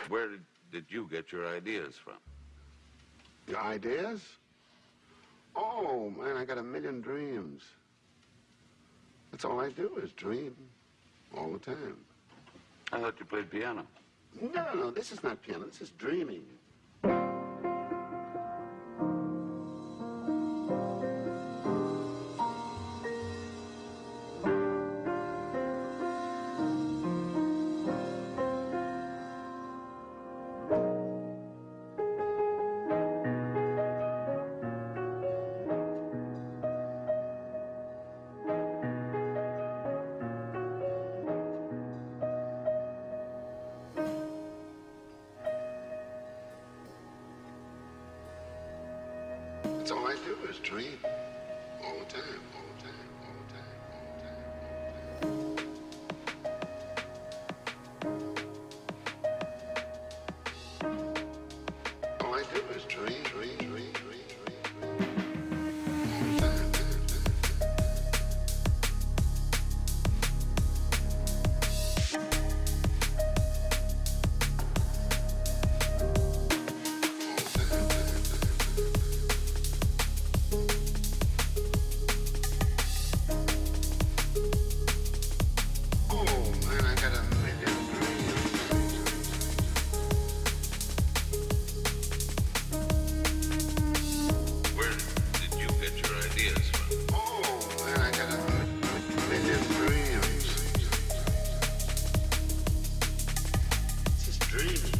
Where did you get your ideas from? Your ideas? Oh, man, I got a million dreams. That's all I do is dream all the time. I thought you played piano. No, this is not piano. This is dreaming. That's all I do is dream. All the time, all the time, all the time, all the time, all the time. All I do is dream, dream, dream, dream, dream, dream. All the time. Dreaming.